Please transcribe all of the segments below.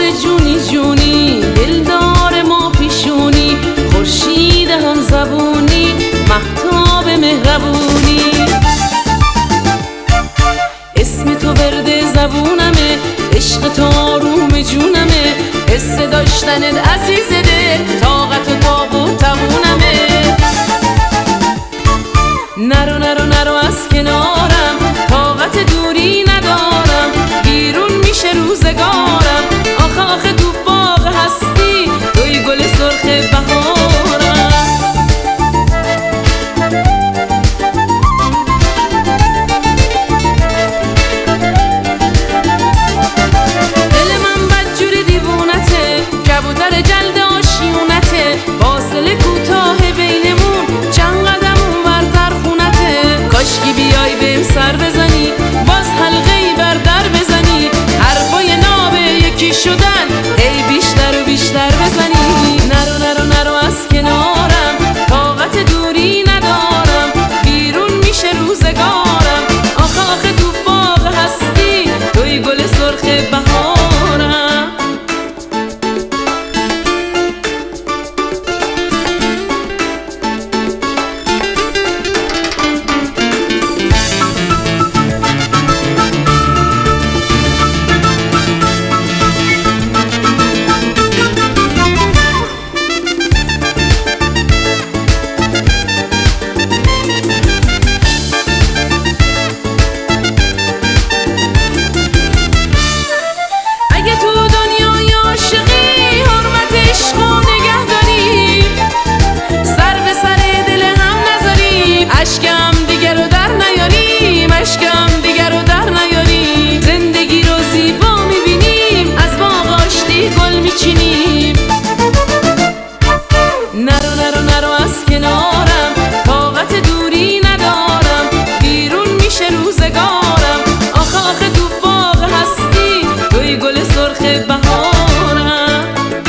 جونی جونی، دلدار ما پیشونی، خورشید هم زبونی، مهتاب مهربونی. اسم تو ورد زبونمه، عشق تو آروم جونمه، حس داشتنت عزیز دل، طاقت و تاب و توونمه. نرو نرو نرو از کنارم، طاقت دوری ندارم، بیرون میشه روزگارم. آخه آخه تو باغ هستی، توی گل سرخ بهارم. دل من بدجوری دیوونته، کبوتر جلد آشیونته، فاصله کوتاه بینمون، چند قدم اونورتر خونته. کاشکی بیای بهم سر بزنی، باز حلقه‌ای بر در بزنی، حرفای ناب یکی شدن هی بیشتر و بیشتر بزنی. نرو نرو نرو از کنارم، طاقت دوری ندارم، بیرون میشه روزگارم. آخه آخه تو باغ هستی، توی گل سرخ بهارم. نرو نرو نرو از کنارم، طاقت دوری ندارم، بیرون میشه روزگارم. آخه آخه تو باغ هستی، توی گل سرخ بهارم.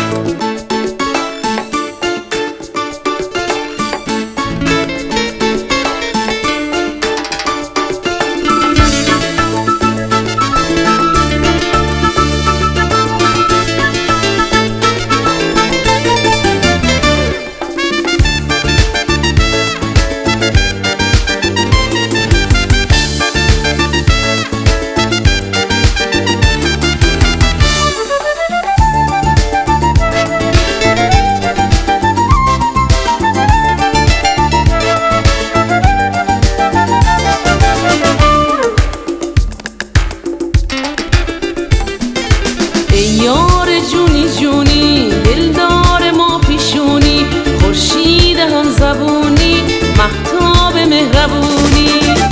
یار جونی جونی، دلدار ما پیشونی، خورشید هم زبونی، مهتاب مهربونی.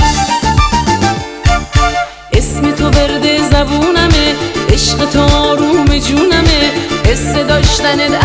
اسم تو ورد زبونمه، عشق تو آروم جونمه، حس داشتنت